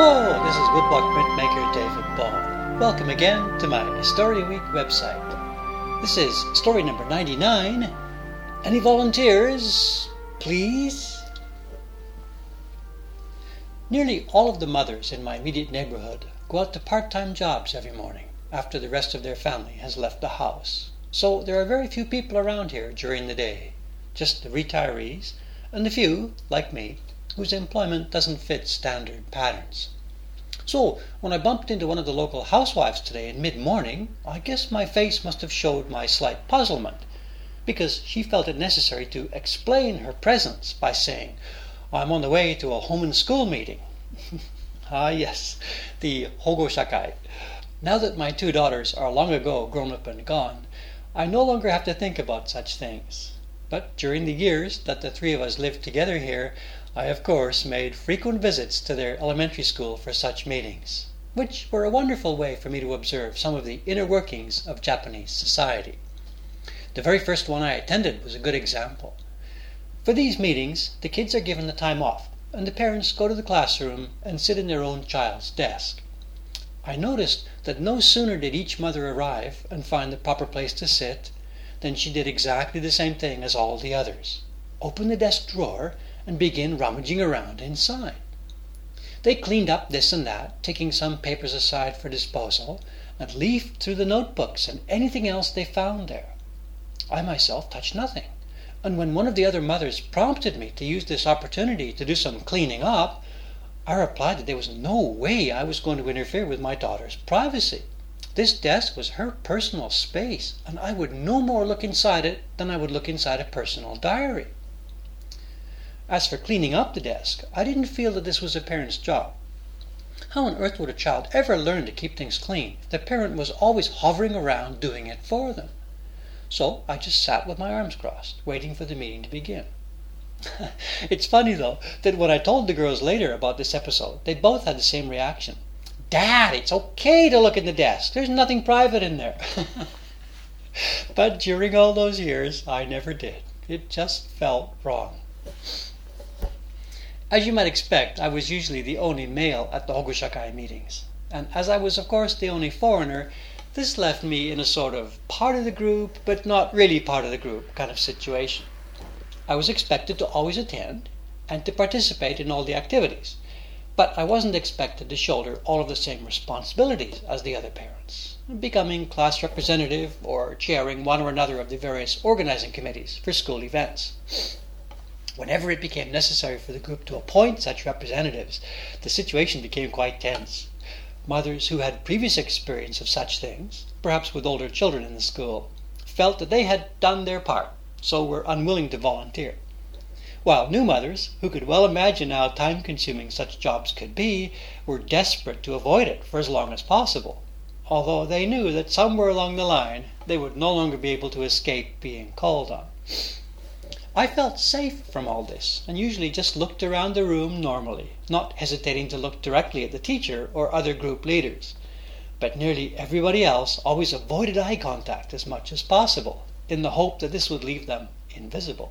Hello, this is Woodblock printmaker David Ball. Welcome again to my Story Week website. This is story number 99. Any volunteers, please? Nearly all of the mothers in my immediate neighborhood go out to part-time jobs every morning after the rest of their family has left the house. So there are very few people around here during the day, just the retirees and the few, like me, whose employment doesn't fit standard patterns. So when I bumped into one of the local housewives today in mid-morning, I guess my face must have showed my slight puzzlement, because she felt it necessary to explain her presence by saying, "I'm on the way to a home and school meeting." Ah yes, the Hogo Shakai. Now that my two daughters are long ago grown up and gone, I no longer have to think about such things. But during the years that the three of us lived together here, I of course made frequent visits to their elementary school for such meetings, which were a wonderful way for me to observe some of the inner workings of Japanese society. The very first one I attended was a good example. For these meetings, the kids are given the time off, and the parents go to the classroom and sit in their own child's desk. I noticed that no sooner did each mother arrive and find the proper place to sit than she did exactly the same thing as all the others: open the desk drawer and begin rummaging around inside. They cleaned up this and that, taking some papers aside for disposal, and leafed through the notebooks and anything else they found there. I myself touched nothing, and when one of the other mothers prompted me to use this opportunity to do some cleaning up, I replied that there was no way I was going to interfere with my daughter's privacy. This desk was her personal space, and I would no more look inside it than I would look inside a personal diary. As for cleaning up the desk, I didn't feel that this was a parent's job. How on earth would a child ever learn to keep things clean if the parent was always hovering around doing it for them? So I just sat with my arms crossed, waiting for the meeting to begin. It's funny, though, that when I told the girls later about this episode, they both had the same reaction. "Dad, it's okay to look in the desk. There's nothing private in there." But during all those years, I never did. It just felt wrong. As you might expect, I was usually the only male at the Hogoshakai meetings. And as I was, of course, the only foreigner, this left me in a sort of part of the group, but not really part of the group kind of situation. I was expected to always attend and to participate in all the activities, but I wasn't expected to shoulder all of the same responsibilities as the other parents, becoming class representative or chairing one or another of the various organizing committees for school events. Whenever it became necessary for the group to appoint such representatives, the situation became quite tense. Mothers who had previous experience of such things, perhaps with older children in the school, felt that they had done their part, so were unwilling to volunteer. While new mothers, who could well imagine how time-consuming such jobs could be, were desperate to avoid it for as long as possible, although they knew that somewhere along the line they would no longer be able to escape being called on. I felt safe from all this, and usually just looked around the room normally, not hesitating to look directly at the teacher or other group leaders. But nearly everybody else always avoided eye contact as much as possible, in the hope that this would leave them invisible.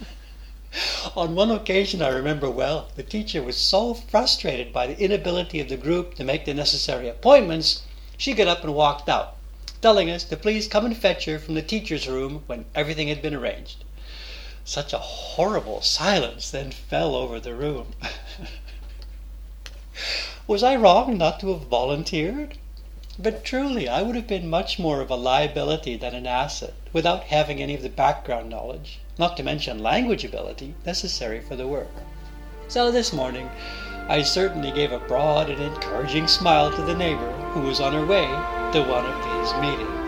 On one occasion I remember well, the teacher was so frustrated by the inability of the group to make the necessary appointments, she got up and walked out, telling us to please come and fetch her from the teacher's room when everything had been arranged. Such a horrible silence then fell over the room. Was I wrong not to have volunteered? But truly, I would have been much more of a liability than an asset, without having any of the background knowledge, not to mention language ability, necessary for the work. So this morning, I certainly gave a broad and encouraging smile to the neighbor who was on her way to one of these meetings.